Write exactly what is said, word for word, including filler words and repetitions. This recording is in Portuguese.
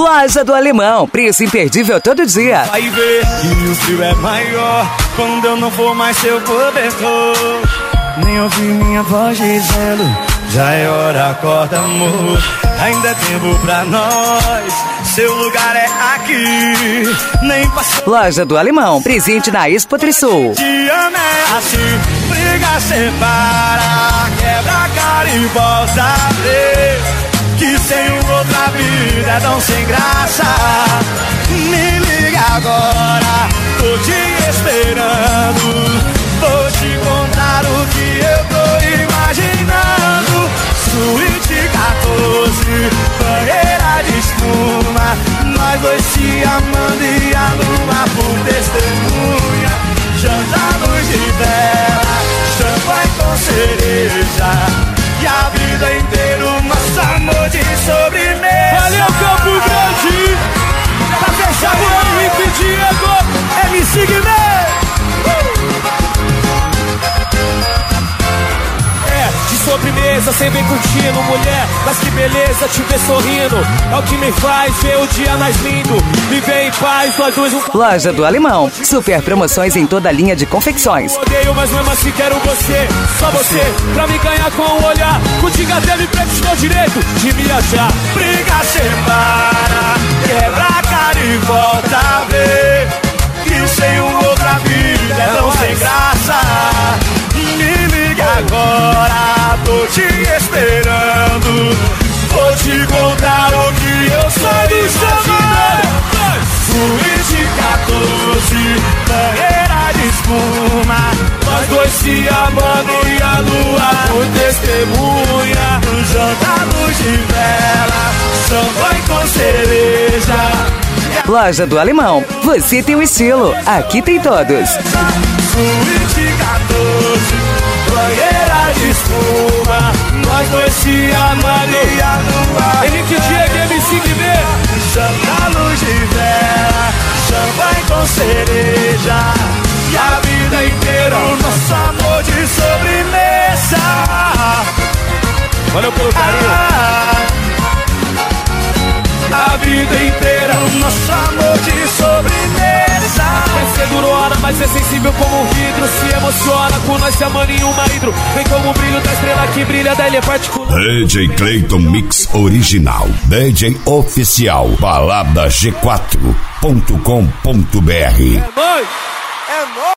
Loja do Alemão, preço imperdível todo dia. Vai ver que o frio é maior quando eu não for mais seu cobertor. Nem ouvir minha voz dizendo, já é hora, acorda amor. Ainda é tempo pra nós, seu lugar é aqui. Nem passou. Loja do Alemão, presente na Expo Trisul. Te amo é assim, briga, separa, quebra a cara e volta a ver que sem outra vida é tão sem graça. Me liga agora, tô te esperando. Vou te contar o que eu tô imaginando. Suíte quatorze, banheira de espuma, nós dois se amando e a lua por testemunha. Janta luz de vela, champanhe com cereja, e a vida inteira o nosso amor de sobremesa. Valeu, Campo Grande! Tá fechado o Henrique Diego, M C Guimê! Sobremesa, cê vem curtindo, mulher, mas que beleza te ver sorrindo. É o que me faz ver o dia mais lindo. Viver em paz, nós dois um... Loja do Alemão, super promoções em toda a linha de confecções. Odeio, mas mesmo assim quero você, só você, pra me ganhar com o olhar. Contigo até me presta o direito de me achar. Briga, separa, quebra a cara e volta a ver que sem outra vida é tão sem graça. Me liga agora, tô te esperando. Vou te contar o que eu sou do chamar. Suíte quatorze, banheira de espuma, nós dois se amando e a lua por testemunha. Janta luz de vela, champanhe com cereja. Loja do Alemão, você tem um estilo, aqui tem todos. Suíte quatorze, banheira de espuma, nós dois se amando e a lua. Henrique Diego, M C Guimê. Janta luz de vela, champanhe com cereja, e a vida inteira o nosso amor de sobremesa. Valeu pelo carinho. Ah, a vida inteira o nosso amor de sobremesa. Vai ser duro hora, mas é sensível como um vidro. Se emociona com nós se amando em uma hidro. Vem como o brilho da estrela que brilha, daí é particular. D J Clayton Mix Original, D J Oficial, balada g quatro ponto com ponto br. É nóis! É nóis!